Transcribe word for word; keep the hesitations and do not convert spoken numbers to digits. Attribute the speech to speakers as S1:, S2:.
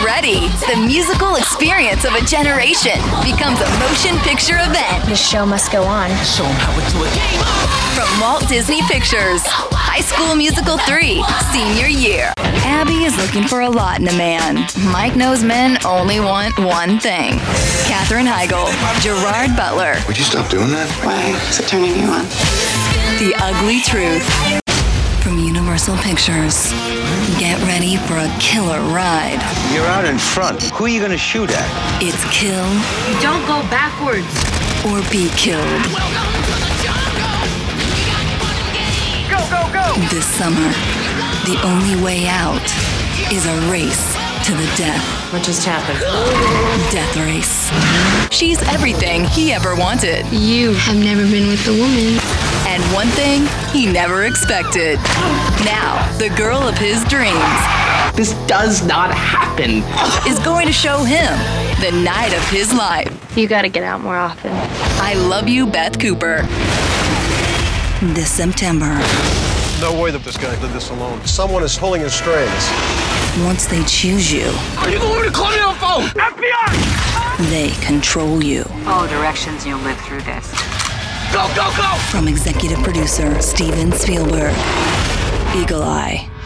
S1: ready. The musical experience of a generation becomes a motion picture event.
S2: The show must go on.
S3: Show 'em how we do it.
S1: From Walt Disney Pictures, High School Musical three, Senior Year. Abby is looking for a lot in a man. Mike knows men only want one thing. Katherine Heigl, Gerard Butler.
S4: Would you stop doing that?
S5: Why is it turning you on?
S1: The Ugly Truth. From Universal Pictures. Get ready for a killer ride.
S6: You're out in front. Who are you going to shoot at?
S1: It's kill
S7: Don't go backwards.
S1: or be killed.
S6: Go, go, go!
S1: This summer, the only way out is a race to the death.
S7: What just happened?
S1: Death race. She's everything he ever wanted.
S2: You have never been with a woman.
S1: And one thing he never expected. Now, the girl of his dreams
S3: This does not happen.
S1: is going to show him the night of his life.
S2: You gotta get out more often.
S1: I Love You, Beth Cooper. This September,
S8: No way that this guy did this alone. Someone is pulling his strings.
S1: once they choose you,
S3: Are you going to call me on the phone? F B I!
S1: they control you.
S7: Follow directions, you'll live through this.
S3: Go, go, go!
S1: From executive producer Steven Spielberg, Eagle Eye.